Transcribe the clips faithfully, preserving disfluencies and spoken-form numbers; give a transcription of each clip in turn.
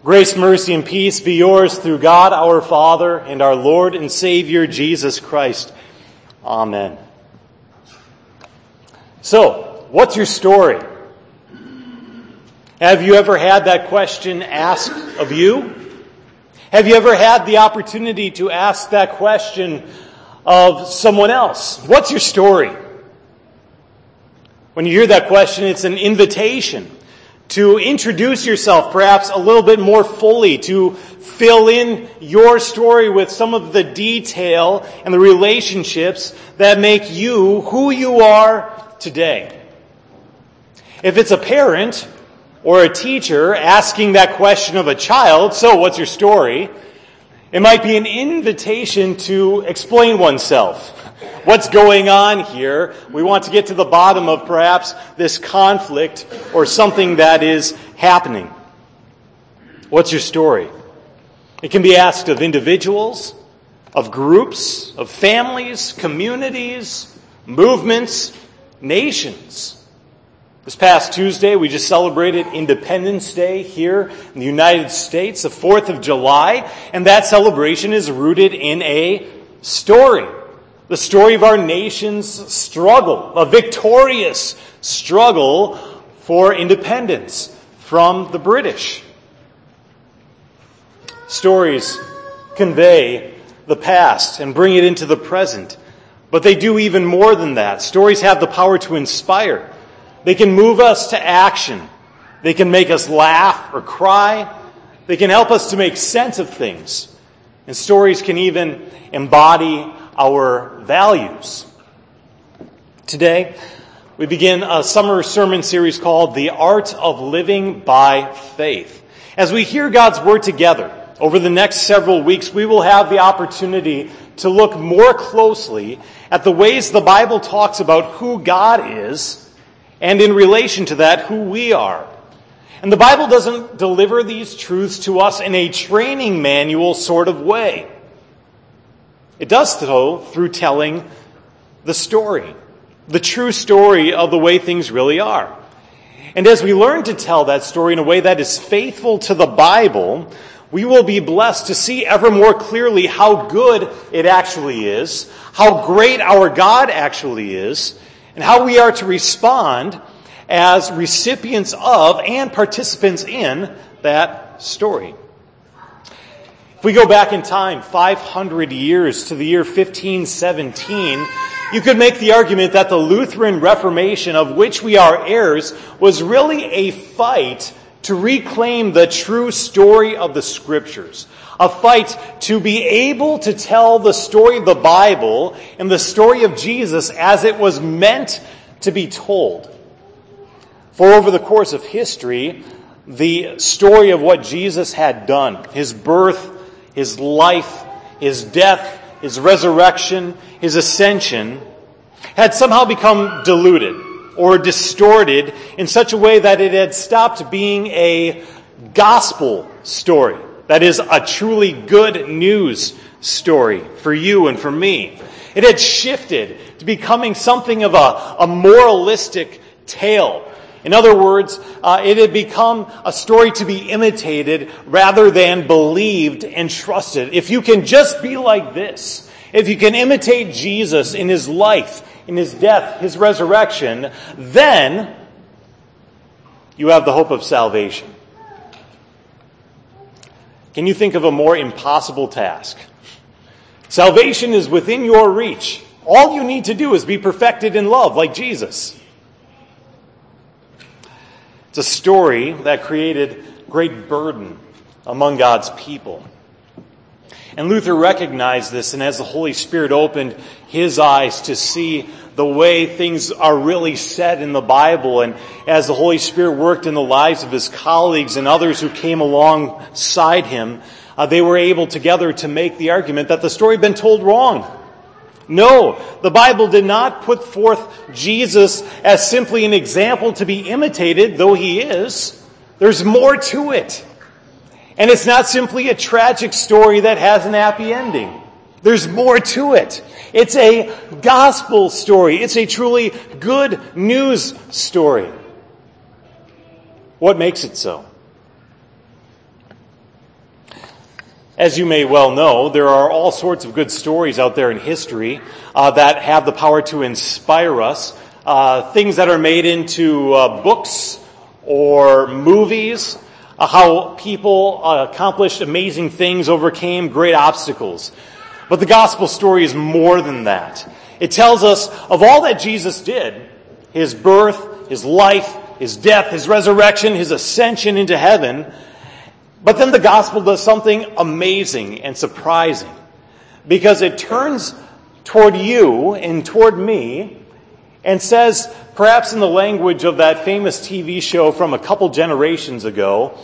Grace, mercy, and peace be yours through God our Father and our Lord and Savior Jesus Christ. Amen. So, what's your story? Have you ever had that question asked of you? Have you ever had the opportunity to ask that question of someone else? What's your story? When you hear that question, it's an invitation to introduce yourself perhaps a little bit more fully, to fill in your story with some of the detail and the relationships that make you who you are today. If it's a parent or a teacher asking that question of a child, so what's your story? It might be an invitation to explain oneself. What's going on here? We want to get to the bottom of perhaps this conflict or something that is happening. What's your story? It can be asked of individuals, of groups, of families, communities, movements, nations. This past Tuesday, we just celebrated Independence Day here in the United States, the fourth of July, and that celebration is rooted in a story. The story of our nation's struggle, a victorious struggle for independence from the British. Stories convey the past and bring it into the present, but they do even more than that. Stories have the power to inspire. They can move us to action. They can make us laugh or cry. They can help us to make sense of things. And stories can even embody our values. Today, we begin a summer sermon series called The Art of Living by Faith. As we hear God's Word together over the next several weeks, we will have the opportunity to look more closely at the ways the Bible talks about who God is, and in relation to that, who we are. And the Bible doesn't deliver these truths to us in a training manual sort of way. It does so through telling the story, the true story of the way things really are. And as we learn to tell that story in a way that is faithful to the Bible, we will be blessed to see ever more clearly how good it actually is, how great our God actually is, and how we are to respond as recipients of and participants in that story. If we go back in time five hundred years to the year fifteen seventeen, you could make the argument that the Lutheran Reformation, of which we are heirs, was really a fight to reclaim the true story of the Scriptures. A fight to be able to tell the story of the Bible and the story of Jesus as it was meant to be told. For over the course of history, the story of what Jesus had done, his birth, his life, his death, his resurrection, his ascension, had somehow become diluted or distorted in such a way that it had stopped being a gospel story. That is, a truly good news story for you and for me. It had shifted to becoming something of a, a moralistic tale. In other words, uh, it had become a story to be imitated rather than believed and trusted. If you can just be like this, if you can imitate Jesus in his life, in his death, his resurrection, then you have the hope of salvation. Can you think of a more impossible task? Salvation is within your reach. All you need to do is be perfected in love like Jesus. It's a story that created great burden among God's people. And Luther recognized this, and as the Holy Spirit opened his eyes to see the way things are really said in the Bible, and as the Holy Spirit worked in the lives of his colleagues and others who came alongside him, uh, they were able together to make the argument that the story had been told wrong. No, the Bible did not put forth Jesus as simply an example to be imitated, though he is. There's more to it. And it's not simply a tragic story that has an happy ending. There's more to it. It's a gospel story. It's a truly good news story. What makes it so? As you may well know, there are all sorts of good stories out there in history uh, that have the power to inspire us. Uh, things that are made into uh, books or movies, uh, how people uh, accomplished amazing things, overcame great obstacles. But the gospel story is more than that. It tells us of all that Jesus did, his birth, his life, his death, his resurrection, his ascension into heaven. But then the gospel does something amazing and surprising, because it turns toward you and toward me and says, perhaps in the language of that famous T V show from a couple generations ago,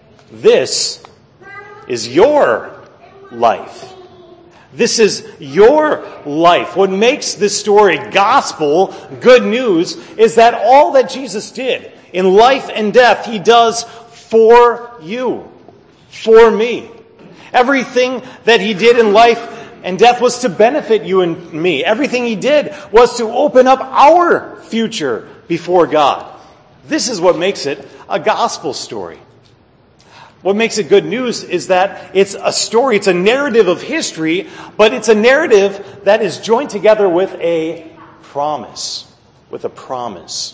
this is your life. This is your life. What makes this story gospel, good news, is that all that Jesus did in life and death, he does for you, for me. Everything that he did in life and death was to benefit you and me. Everything he did was to open up our future before God. This is what makes it a gospel story. What makes it good news is that it's a story, it's a narrative of history, but it's a narrative that is joined together with a promise. With a promise.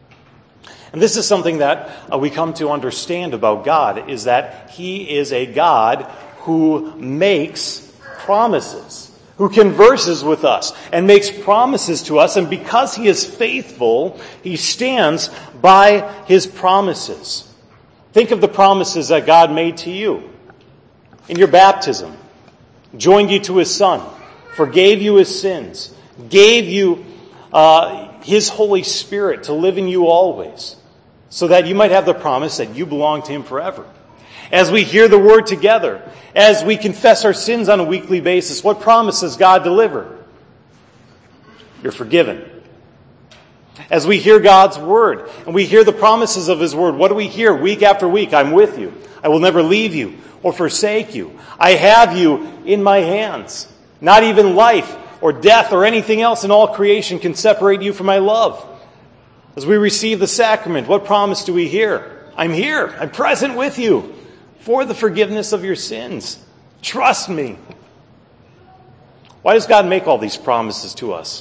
And this is something that uh, we come to understand about God, is that he is a God who makes promises, who converses with us and makes promises to us. And because he is faithful, he stands by his promises. Think of the promises that God made to you in your baptism, joined you to his Son, forgave you his sins, gave you uh, his Holy Spirit to live in you always, so that you might have the promise that you belong to him forever. As we hear the word together, as we confess our sins on a weekly basis, what promise does God deliver? You're forgiven. As we hear God's word, and we hear the promises of his word, what do we hear week after week? I'm with you. I will never leave you or forsake you. I have you in my hands. Not even life or death or anything else in all creation can separate you from my love. As we receive the sacrament, what promise do we hear? I'm here. I'm present with you for the forgiveness of your sins. Trust me. Why does God make all these promises to us?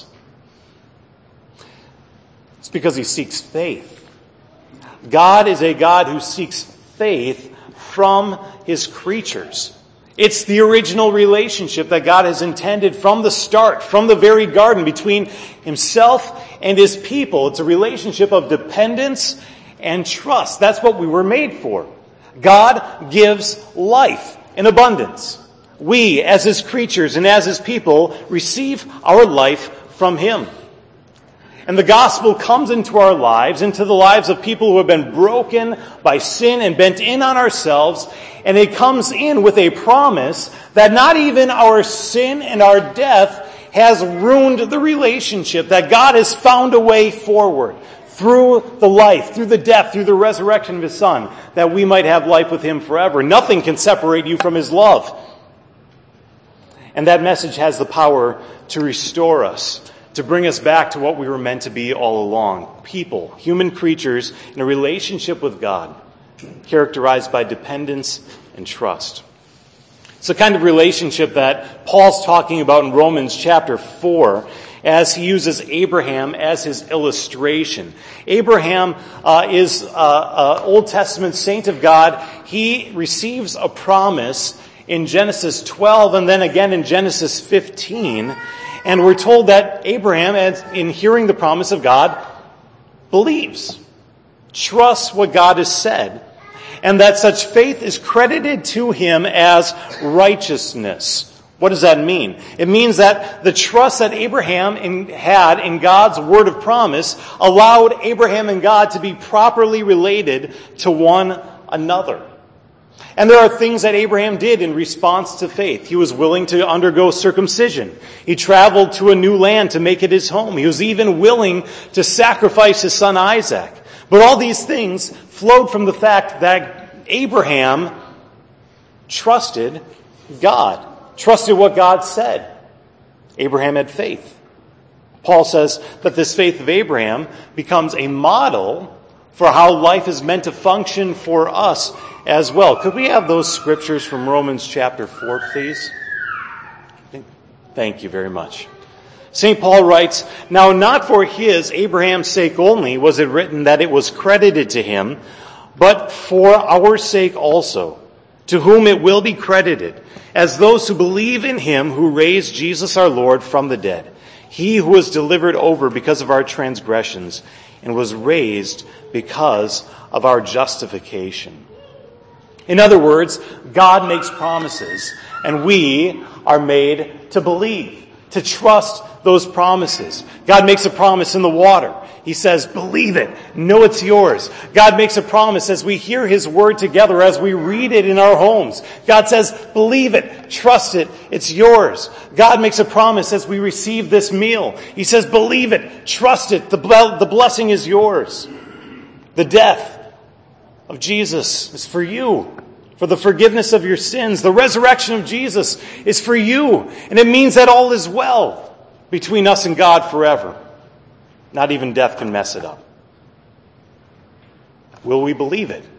It's because he seeks faith. God is a God who seeks faith from his creatures. It's the original relationship that God has intended from the start, from the very garden, between himself and his people. It's a relationship of dependence and trust. That's what we were made for. God gives life in abundance. We, as his creatures and as his people, receive our life from him. And the gospel comes into our lives, into the lives of people who have been broken by sin and bent in on ourselves. And it comes in with a promise that not even our sin and our death has ruined the relationship, that God has found a way forward through the life, through the death, through the resurrection of his Son, that we might have life with him forever. Nothing can separate you from his love. And that message has the power to restore us, to bring us back to what we were meant to be all along. People, human creatures in a relationship with God, characterized by dependence and trust. It's the kind of relationship that Paul's talking about in Romans chapter four, as he uses Abraham as his illustration. Abraham uh, is an Old Testament saint of God. He receives a promise in Genesis twelve and then again in Genesis fifteen. And we're told that Abraham, in hearing the promise of God, believes, trusts what God has said, and that such faith is credited to him as righteousness. What does that mean? It means that the trust that Abraham in, had in God's word of promise allowed Abraham and God to be properly related to one another. And there are things that Abraham did in response to faith. He was willing to undergo circumcision. He traveled to a new land to make it his home. He was even willing to sacrifice his son Isaac. But all these things flowed from the fact that Abraham trusted God, trusted what God said. Abraham had faith. Paul says that this faith of Abraham becomes a model for how life is meant to function for us as well. Could we have those scriptures from Romans chapter four, please? Thank you very much. Saint Paul writes, "Now not for his, Abraham's sake only, was it written that it was credited to him, but for our sake also, to whom it will be credited, as those who believe in him who raised Jesus our Lord from the dead, he who was delivered over because of our transgressions and was raised because of our justification." In other words, God makes promises, and we are made to believe, to trust those promises. God makes a promise in the water. He says, believe it. Know it's yours. God makes a promise as we hear his word together, as we read it in our homes. God says, believe it. Trust it. It's yours. God makes a promise as we receive this meal. He says, believe it. Trust it. The, the blessing is yours. The death of Jesus is for you, for the forgiveness of your sins. The resurrection of Jesus is for you. And it means that all is well between us and God forever. Not even death can mess it up. Will we believe it?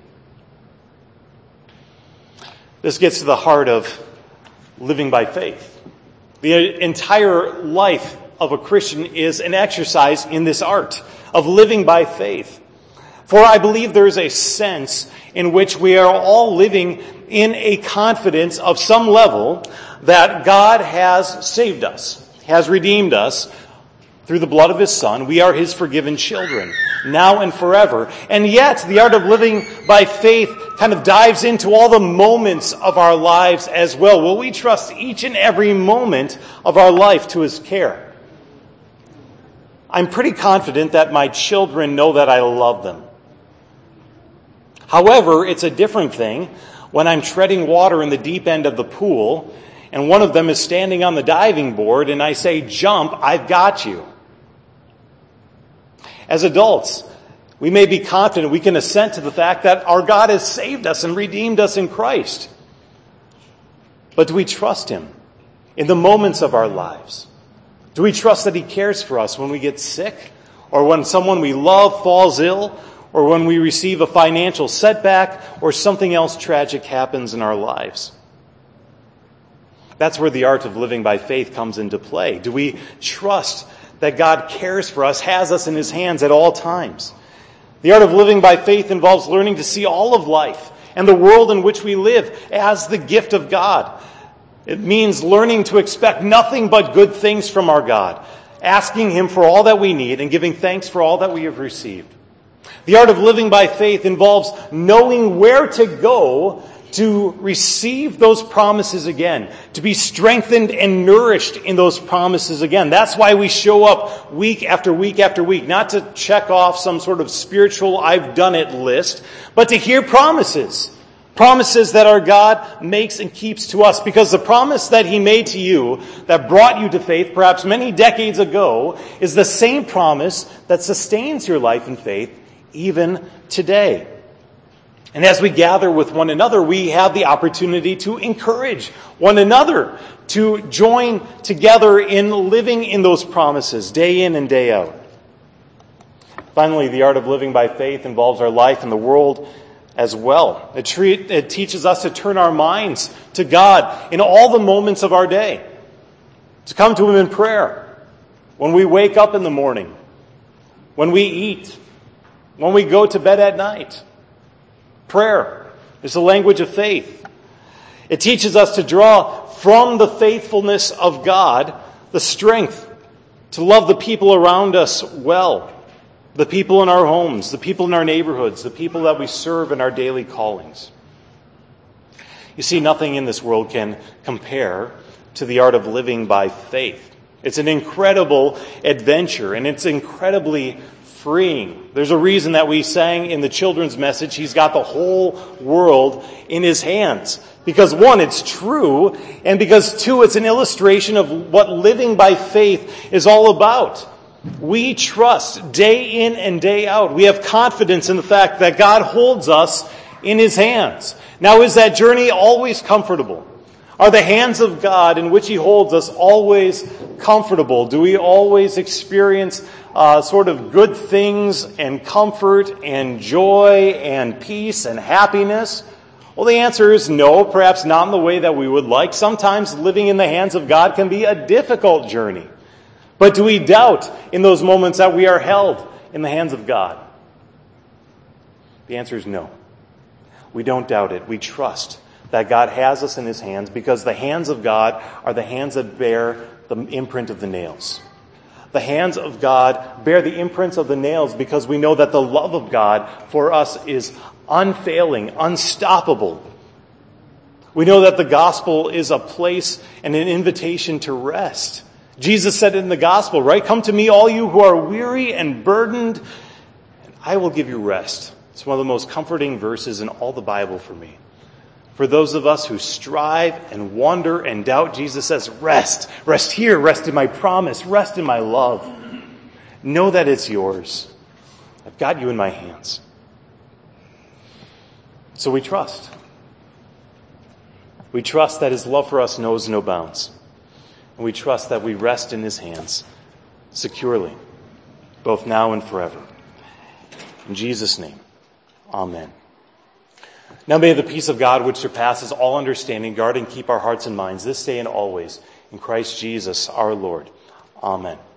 This gets to the heart of living by faith. The entire life of a Christian is an exercise in this art of living by faith. For I believe there is a sense in which we are all living in a confidence of some level that God has saved us, has redeemed us through the blood of his Son. We are his forgiven children, now and forever. And yet, the art of living by faith kind of dives into all the moments of our lives as well. Will we trust each and every moment of our life to his care? I'm pretty confident that my children know that I love them. However, it's a different thing when I'm treading water in the deep end of the pool and one of them is standing on the diving board and I say, jump, I've got you. As adults, we may be confident we can assent to the fact that our God has saved us and redeemed us in Christ. But do we trust him in the moments of our lives? Do we trust that he cares for us when we get sick, or when someone we love falls ill, or when we receive a financial setback, or something else tragic happens in our lives? That's where the art of living by faith comes into play. Do we trust that God cares for us, has us in his hands at all times? The art of living by faith involves learning to see all of life and the world in which we live as the gift of God. It means learning to expect nothing but good things from our God, asking him for all that we need and giving thanks for all that we have received. The art of living by faith involves knowing where to go to receive those promises again, to be strengthened and nourished in those promises again. That's why we show up week after week after week, not to check off some sort of spiritual I've done it list, but to hear promises. Promises that our God makes and keeps to us, because the promise that he made to you that brought you to faith perhaps many decades ago is the same promise that sustains your life in faith even today. And as we gather with one another, we have the opportunity to encourage one another to join together in living in those promises day in and day out. Finally, the art of living by faith involves our life in the world as well. It, treat, it teaches us to turn our minds to God in all the moments of our day, to come to him in prayer when we wake up in the morning, when we eat, when we go to bed at night. Prayer is the language of faith. It teaches us to draw from the faithfulness of God the strength to love the people around us well, the people in our homes, the people in our neighborhoods, the people that we serve in our daily callings. You see, nothing in this world can compare to the art of living by faith. It's an incredible adventure, and it's incredibly freeing. There's a reason that we sang in the children's message, he's got the whole world in his hands. Because one, it's true, and because two, it's an illustration of what living by faith is all about. We trust day in and day out. We have confidence in the fact that God holds us in his hands. Now, is that journey always comfortable? Are the hands of God in which he holds us always comfortable? Do we always experience uh, sort of good things and comfort and joy and peace and happiness? Well, the answer is no, perhaps not in the way that we would like. Sometimes living in the hands of God can be a difficult journey. But do we doubt in those moments that we are held in the hands of God? The answer is no. We don't doubt it. We trust that God has us in his hands because the hands of God are the hands that bear the imprint of the nails. The hands of God bear the imprints of the nails because we know that the love of God for us is unfailing, unstoppable. We know that the gospel is a place and an invitation to rest. Jesus said in the gospel, right? Come to me, all you who are weary and burdened, and I will give you rest. It's one of the most comforting verses in all the Bible for me. For those of us who strive and wonder and doubt, Jesus says, rest. Rest here. Rest in my promise. Rest in my love. Know that it's yours. I've got you in my hands. So we trust. We trust that his love for us knows no bounds. And we trust that we rest in his hands securely, both now and forever. In Jesus' name, amen. Now may the peace of God, which surpasses all understanding, guard and keep our hearts and minds this day and always. In Christ Jesus our Lord. Amen.